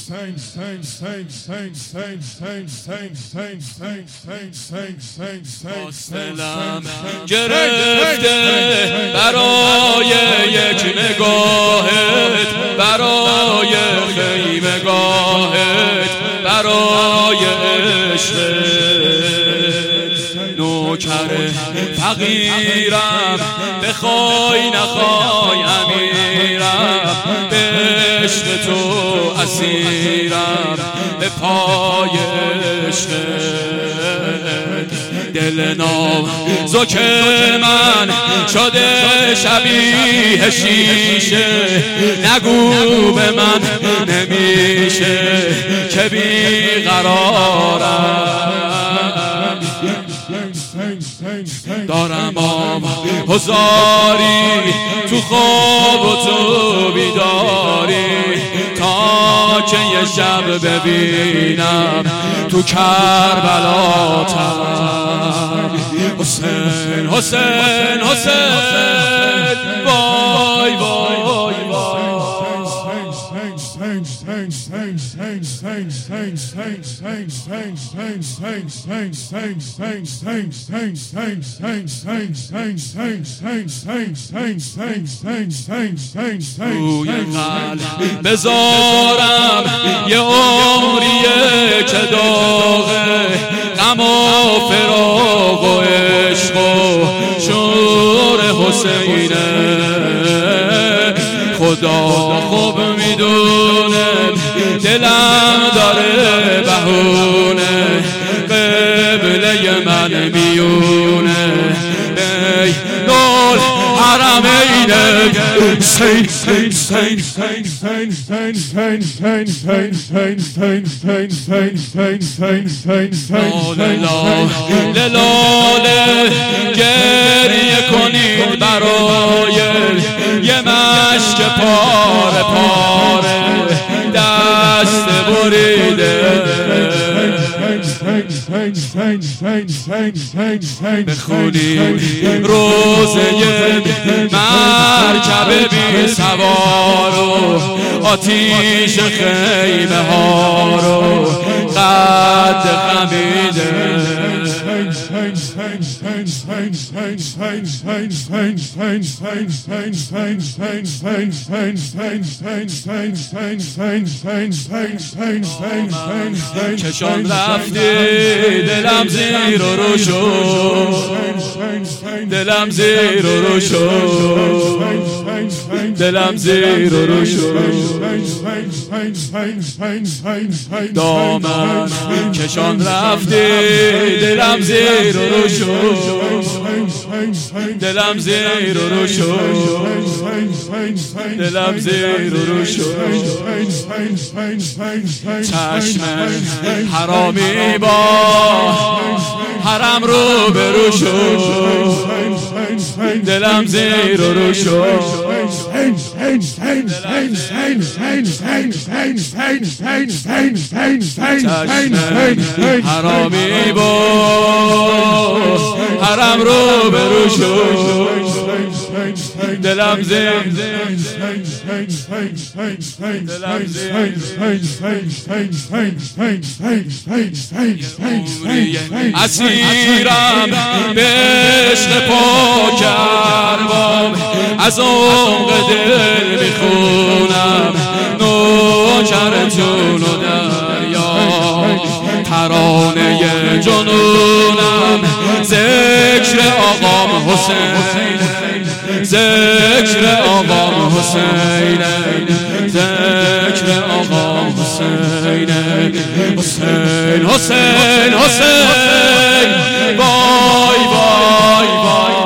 دلم گرفته برای یک نگاهت، برای خیمگاهت، برای عشقت. نوکر فقیرم بخوای نخوای امیرم، به عشق تو اسیرم به پای عشقت. دل نازک من شده شبیه شیشه، نگو به من نمیشه که بیقرارم. دارم هزاری تو خواب و تو بیداری، تا که یه شب ببینم تو کربلا تن. حسین حسین حسین وای وای وای. روی قلب بذارم یه عمریه که داغه، غم و فراق و عشق و شور حسینه. خدا خوب میدونه دلم داره بهونه، قبله من میونه بین الحرمین. حسین حسین لاله گریه کنید برای یه مشک پاره پاره دست بریده. بخونید روزه مرکب بی سوار و آتیش خیمه ها رو قد خمیده. چشم رفتی دلم زیر و رو شد، دلم زیر و رو شد، دلم زیر و رو شد. دامن کشان رفتی دلم زیر و رو شد، دلم زیر و رو شد، دلم زیر و رو شد. چشم حرامی با حرم رو برو شد، دلم زیر و رو شد. چشم حرامی با حرم رو برو شد، دلم زیر دلم زیر. اسیرم به عشق پاک ارباب، از عمق دل میخونم نوکرتون و دریا. ترانه جنونم ذکر آقام حسین، ذکر آقام حسین، ذکر آقام حسین. حسین حسین حسین وای وای وای.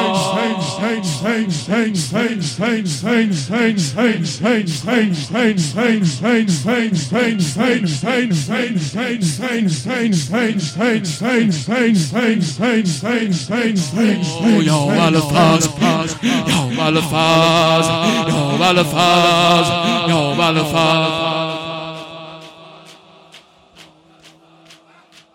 يوم الفاز يوم الفاز يوم الفاز يوم الفاز.